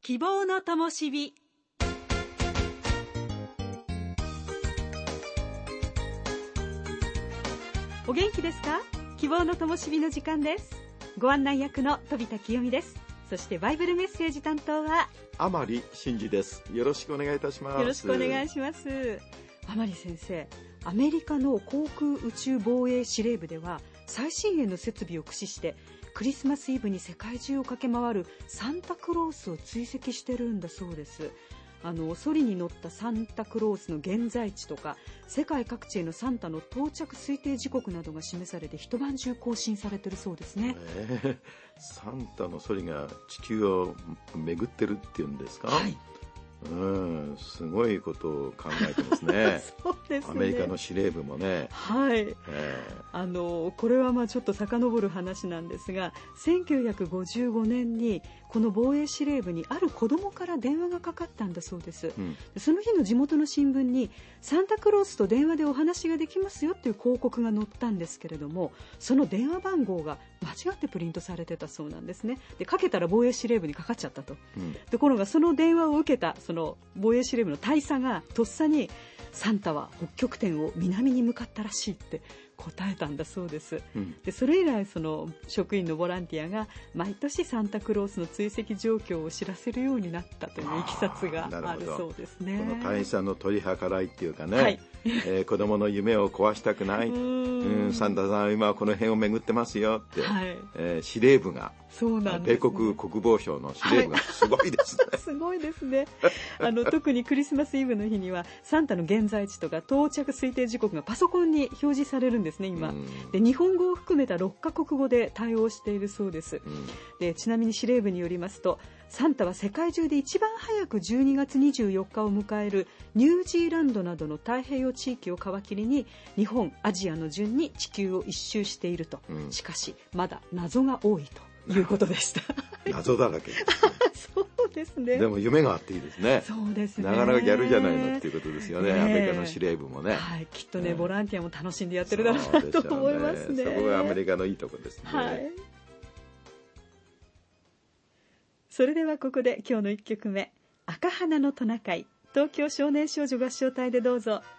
希望の灯火。お元気ですか？希望の灯火の時間です。ご案内役の飛田清美です。そしてバイブルメッセージ担当は甘利真嗣です。よろしくお願いいたします。 よろしくお願いします。甘利先生、アメリカの航空宇宙防衛司令部では最新鋭の設備を駆使してクリスマスイブに世界中を駆け回るサンタクロースを追跡してるんだそうです。ソリに乗ったサンタクロースの現在地とか世界各地へのサンタの到着推定時刻などが示されて一晩中更新されてるそうですね。 サンタのソリが地球を巡ってるっていうんですか？はい。すごいことを考えてますね。 そうですね。 アメリカの司令部もね。 はい。これはちょっと遡る話なんですが、1955年にこの防衛司令部にある子供から電話がかかったんだそうです。その日の地元の新聞にサンタクロースと電話でお話ができますよっていう広告が載ったんですけれども、その電話番号が間違ってプリントされてたそうなんですね。で、かけたら防衛司令部にかかっちゃったと。ところがその電話を受けたその防衛司令部の大佐がとっさにサンタは北極点を南に向かったらしいって答えたんだそうです。で、それ以来その職員のボランティアが毎年サンタクロースの追跡状況を知らせるようになったといういきさつがあるそうですね。 この大佐の取り計らいっていうかね、はい、子供の夢を壊したくない、サンタさん今この辺を巡ってますよって、はい、司令部がそうなんですね、 米国国防省の司令部がすごいですね、はい、 すごいですね。特にクリスマスイブの日にはサンタの現在地とか到着推定時刻がパソコンに表示されるんですね今。で、日本語を含めた6カ国語で対応しているそうです。で、ちなみに司令部によりますと、サンタは世界中で一番早く12月24日を迎えるニュージーランドなどの太平洋地域を皮切りに日本、アジアの順に地球を一周していると。しかしまだ謎が多いということでした。 謎だらけですね。 そうですね。 でも夢があっていいですね。 そうですね。 なかなかギャルじゃないのっていうことですよね。アメリカの司令部もね。 はい、きっとね、ボランティアも楽しんでやってるだろうなと思いますね。 そこがアメリカのいいところですね。 はい。それではここで今日の1曲目、赤花のトナカイ、東京少年少女合唱隊でどうぞ。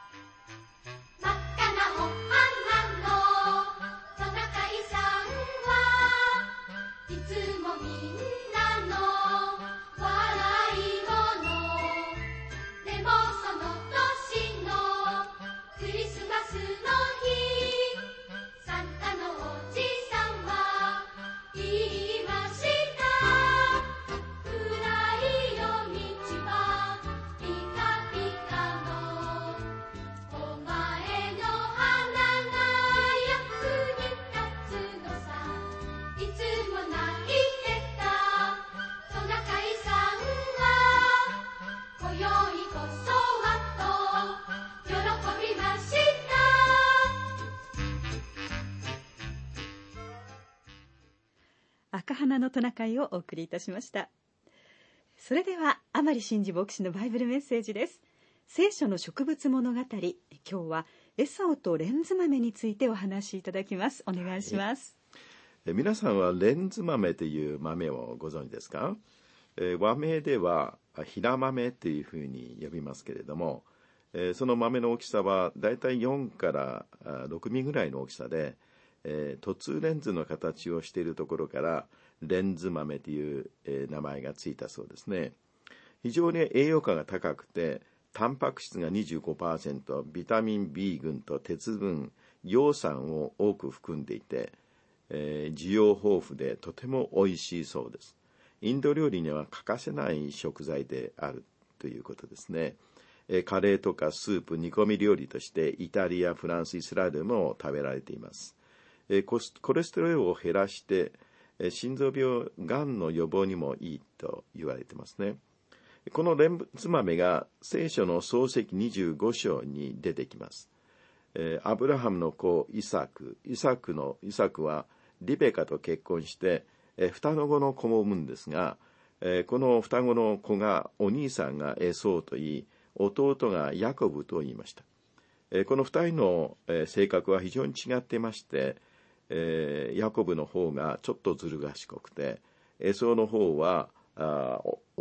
赤花のトナカイをお送りいたしました。それでは甘利真嗣牧師のバイブルメッセージです。聖書の植物物語、今日はエサオとレンズ豆についてお話しいただきます。お願いします。 皆さんはレンズ豆という豆をご存知ですか？和名ではひら豆というふうに呼びますけれども、その豆の大きさはだいたい4から6ミリぐらいの大きさで、凸レンズの形をしているところからレンズ豆という、名前がついたそうですね。非常に栄養価が高くて、タンパク質が 25%、ビタミン B 群と鉄分、葉酸を多く含んでいて、需要豊富でとても美味しいそうです。インド料理には欠かせない食材であるということですね。カレーとかスープ、煮込み料理としてイタリア、フランス、イスラエルでも食べられています。コレステロールを減らして心臓病、がんの予防にもいいと言われてますね。このレンズ豆が聖書の創世記25章に出てきます。アブラハムの子イサクはリベカと結婚して双子の子も産むんですが、この双子の子がお兄さんがエソウと言い、弟がヤコブと言いました。この二人の性格は非常に違っていまして、ヤコブの方がちょっとずる賢くて、エソウの方は大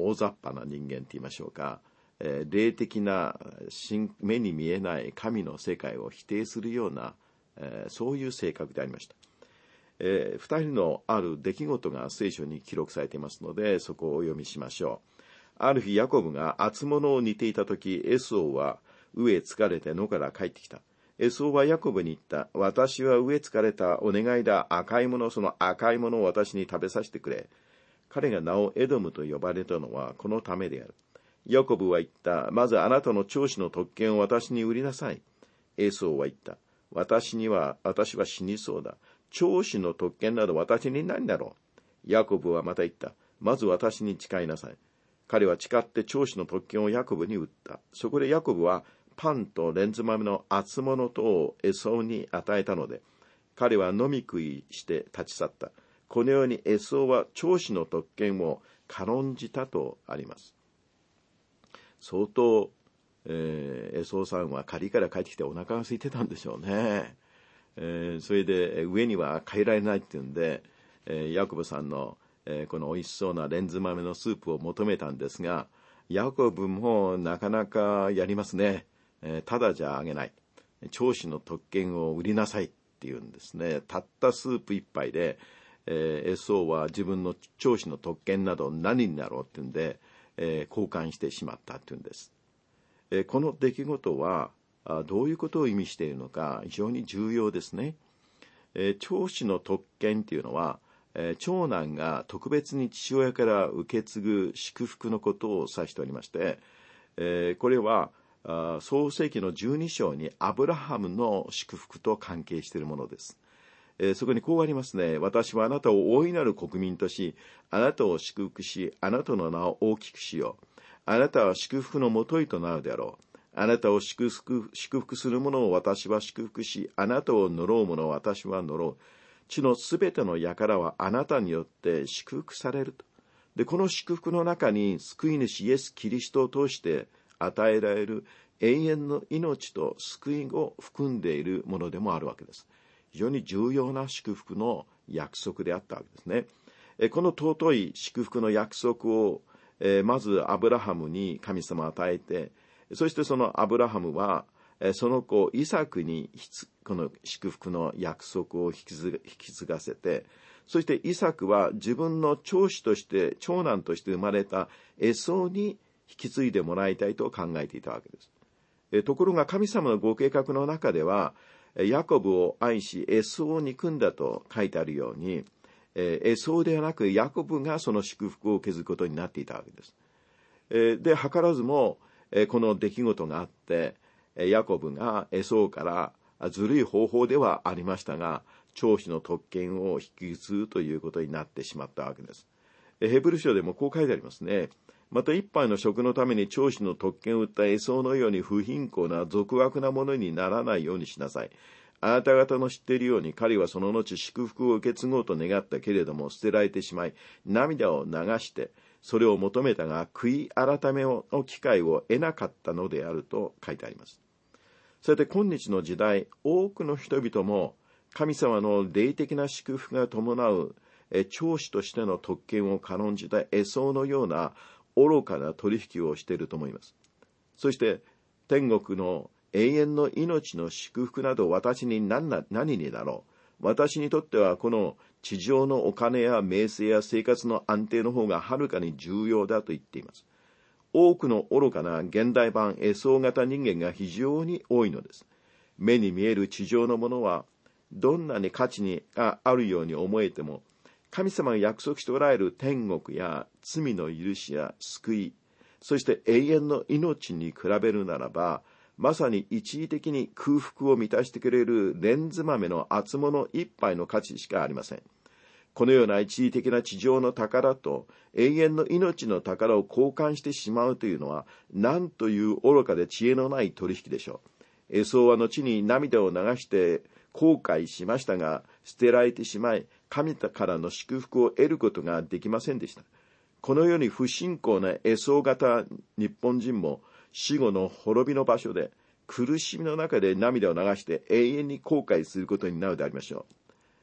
大雑把な人間と言いましょうか、霊的な目に見えない神の世界を否定するような、そういう性格でありました。2人のある出来事が聖書に記録されていますので、そこをお読みしましょう。ある日、ヤコブが厚物を煮ていたとき、エソウは飢え疲れて野から帰ってきた。エソウはヤコブに言った。私は飢え疲れた。お願いだ。赤いもの、その赤いものを私に食べさせてくれ。彼が名をエドムと呼ばれたのはこのためである。ヤコブは言った。まずあなたの長子の特権を私に売りなさい。エソウは言った。私は死にそうだ。長子の特権など私に何だろう。ヤコブはまた言った。まず私に誓いなさい。彼は誓って長子の特権をヤコブに売った。そこでヤコブはパンとレンズ豆の厚物とをエソウに与えたので、彼は飲み食いして立ち去った。このようにエソウは長子の特権を軽んじたとあります。相当、エソウさんは狩りから帰ってきてお腹が空いてたんでしょうね。それで上には帰られないっていうんで、ヤコブさんの、この美味しそうなレンズ豆のスープを求めたんですが、ヤコブもなかなかやりますね。ただじゃあげない。長子の特権を売りなさいっていうんですね。たったスープ一杯で、エソウは自分の長子の特権など何になろうっていうんで、交換してしまったっていうんです。この出来事はどういうことを意味しているのか非常に重要ですね。長子の特権というのは、長男が特別に父親から受け継ぐ祝福のことを指しておりまして、これは創世記の12章にアブラハムの祝福と関係しているものです。そこにこうありますね。私はあなたを大いなる国民とし、あなたを祝福し、あなたの名を大きくしよう。あなたは祝福のもといとなるであろう。あなたを祝福する者を私は祝福し、あなたを呪う者を私は呪う。地のすべての輩はあなたによって祝福されると。で、この祝福の中に救い主イエス・キリストを通して与えられる永遠の命と救いを含んでいるものでもあるわけです。非常に重要な祝福の約束であったわけですね。この尊い祝福の約束を、まずアブラハムに神様を与えて、そしてそのアブラハムはその子イサクにこの祝福の約束を引き継がせて、そしてイサクは自分の長子として長男として生まれたエソウに引き継いでもらいたいと考えていたわけです。ところが神様のご計画の中では、ヤコブを愛しエソウを憎んだと書いてあるように、エソウではなくヤコブがその祝福を受け継ぐことになっていたわけです。で、図らずもこの出来事があって、ヤコブがエソウからずるい方法ではありましたが、長子の特権を引き継ぐということになってしまったわけです。ヘブル書でもこう書いてありますね。また一杯の食のために長子の特権を売ったエソウのように不貧困な俗悪なものにならないようにしなさい。あなた方の知っているように彼はその後祝福を受け継ごうと願ったけれども捨てられてしまい、涙を流してそれを求めたが悔い改めの機会を得なかったのであると書いてあります。それで今日の時代、多くの人々も神様の霊的な祝福が伴う長子としての特権を軽んじたエソウのような愚かな取引をしていると思います。そして天国の永遠の命の祝福など私に何になろう。私にとってはこの地上のお金や名声や生活の安定の方がはるかに重要だと言っています。多くの愚かな現代版エソウ型人間が非常に多いのです。目に見える地上のものはどんなに価値があるように思えても、神様が約束しておられる天国や罪の許しや救い、そして永遠の命に比べるならば、まさに一時的に空腹を満たしてくれるレンズ豆の厚物一杯の価値しかありません。このような一時的な地上の宝と永遠の命の宝を交換してしまうというのは、なんという愚かで知恵のない取引でしょう。エソウは後に涙を流して後悔しましたが、捨てられてしまい、神からの祝福を得ることができませんでした。このように不信仰なエソウ型日本人も死後の滅びの場所で苦しみの中で涙を流して永遠に後悔することになるでありましょ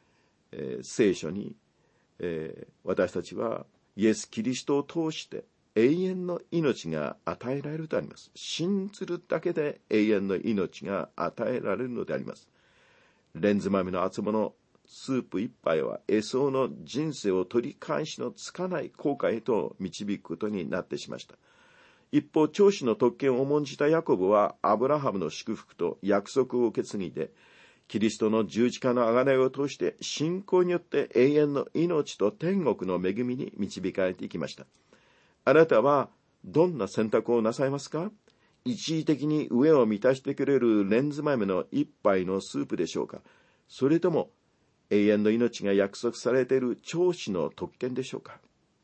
う。聖書に、私たちはイエス・キリストを通して永遠の命が与えられるとあります。信ずるだけで永遠の命が与えられるのであります。レンズ豆の厚物スープ一杯はエソの人生を取り返しのつかない後悔へと導くことになってしました。一方、長子の特権を重んじたヤコブはアブラハムの祝福と約束を受け継ぎで、キリストの十字架の贖いを通して信仰によって永遠の命と天国の恵みに導かれていきました。あなたはどんな選択をなさいますか？一時的に飢えを満たしてくれるレンズ豆の一杯のスープでしょうか？それとも永遠の命が約束されている長子の特権でしょうか？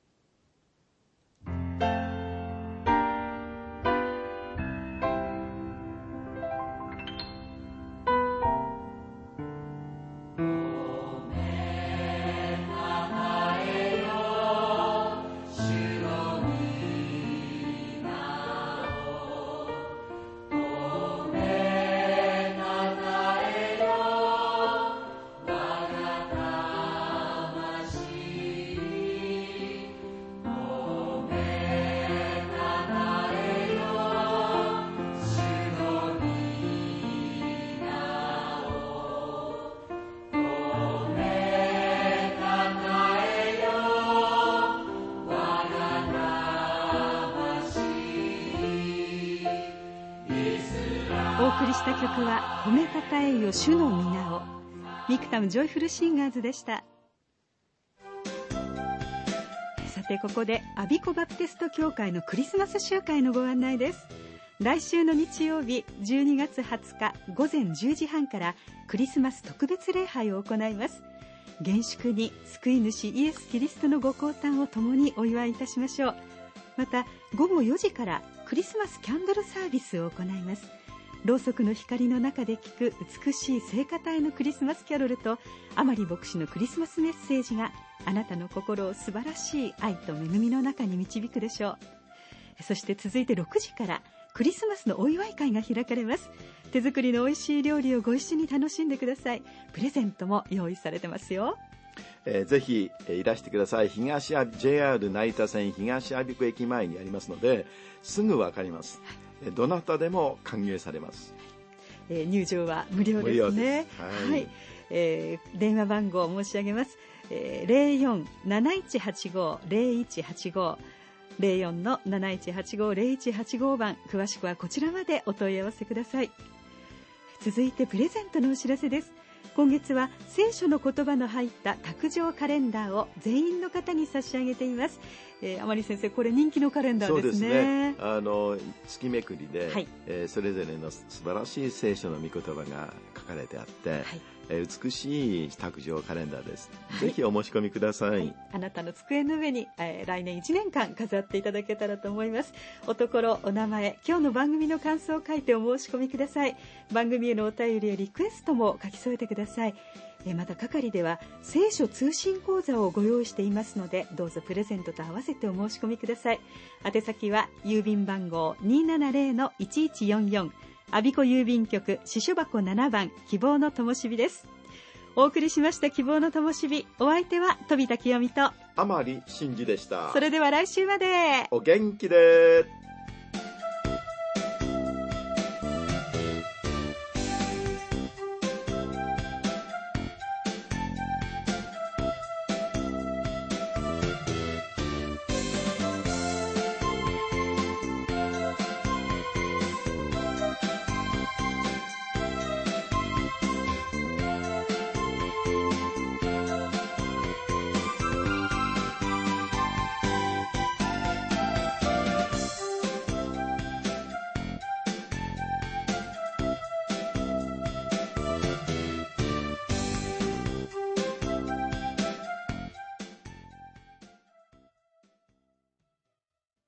お送りした曲は褒めたたえよ主の皆を。ミクタムジョイフルシンガーズでした。さてここでアビコバプテスト教会のクリスマス集会のご案内です。来週の日曜日12月20日午前10時半からクリスマス特別礼拝を行います。厳粛に救い主イエス・キリストのご降誕を共にお祝いいたしましょう。また午後4時からクリスマスキャンドルサービスを行います。ろうそくの光の中で聞く美しい聖歌隊のクリスマスキャロルとアマリ牧師のクリスマスメッセージがあなたの心を素晴らしい愛と恵みの中に導くでしょう。そして続いて6時からクリスマスのお祝い会が開かれます。手作りの美味しい料理をご一緒に楽しんでください。プレゼントも用意されてますよ。 ぜひいらしてください。JR 成田線東我孫子駅前にありますので、すぐわかります。どなたでも歓迎されます。 入場は無料ですね。はい。電話番号を申し上げます。04-7185-0185 04-7185-0185番、詳しくはこちらまでお問い合わせください。続いてプレゼントのお知らせです。今月は聖書の言葉の入った卓上カレンダーを全員の方に差し上げています。あまり先生、これ人気のカレンダーですね。 そうですね。月めくりで、 はい、 それぞれの素晴らしい聖書の御言葉が書かれてあって、はい、美しい卓上カレンダーです。はい、ぜひお申し込みください。はい、 あなたの机の上に、来年1年間飾っていただけたらと思います。おところ、お名前、今日の番組の感想を書いてお申し込みください。番組へのお便りやリクエストも書き添えてください。また係では聖書通信講座をご用意していますので、どうぞプレゼントと合わせてお申し込みください。宛先は郵便番号 270-1144 我孫子郵便局支所箱7番希望の灯火です。お送りしました希望の灯火、お相手は飛田清美と甘利真嗣でした。 それでは来週までお元気で。